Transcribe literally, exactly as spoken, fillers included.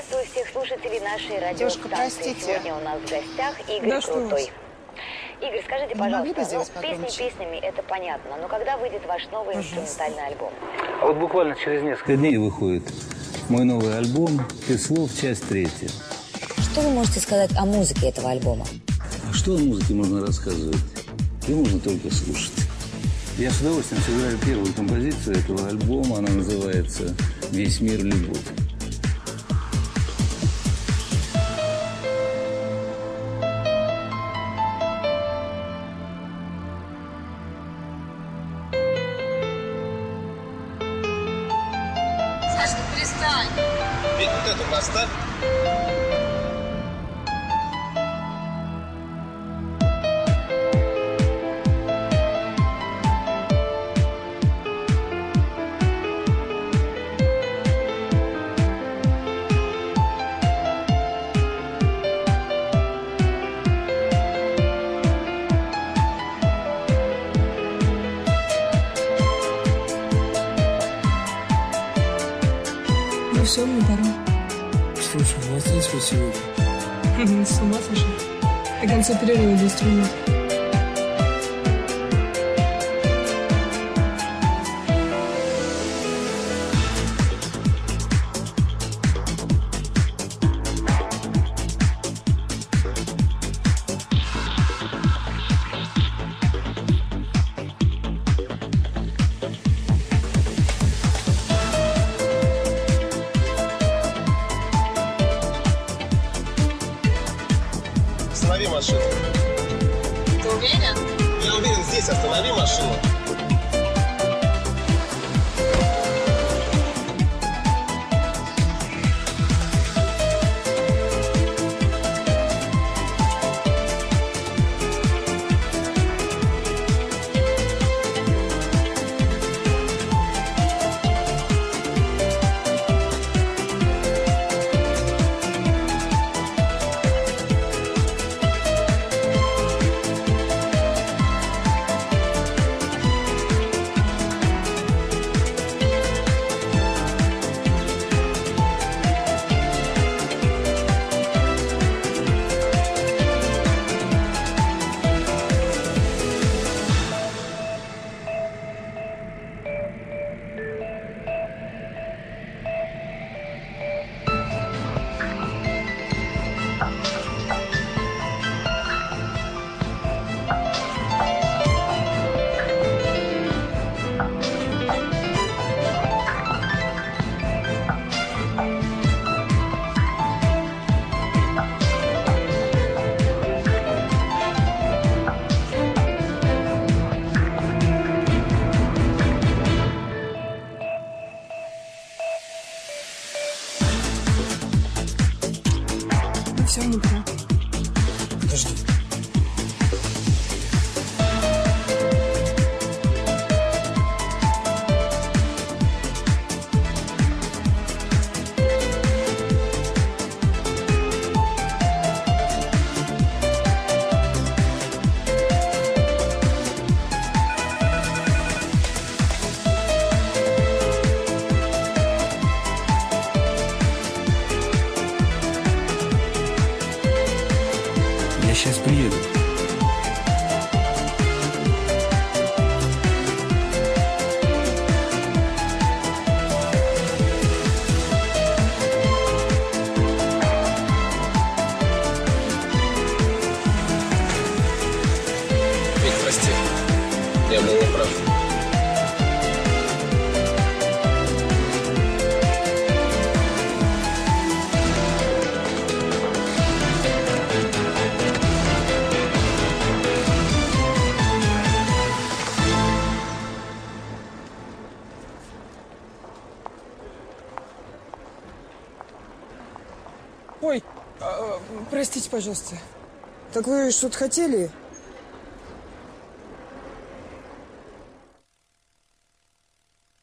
Приветствую всех слушателей нашей радиостанции. Сегодня у нас в гостях Игорь да Крутой. Игорь, скажите, не пожалуйста, ну, песни песнями, это понятно, но когда выйдет ваш новый пожалуйста. инструментальный альбом? А вот буквально через несколько дней выходит мой новый альбом «Без слов. Часть третья». Что вы можете сказать о музыке этого альбома? А что о музыке можно рассказывать? Ее можно только слушать. Я с удовольствием сыграю первую композицию этого альбома. Она называется «Весь мир. Любовь». Сашка, перестань! Ведь вот эту поставь. Ну все, мне пора. Что ж, у вас есть вот сегодня? С ума сошел. До конца перерыва десять минут. Останови машину. Ты уверен? Я уверен, здесь останови машину. Ну все, мне пора. Подожди. Я сейчас приеду. Ведь прости, я был неправ. Ой, а, простите, пожалуйста. Так вы что-то хотели?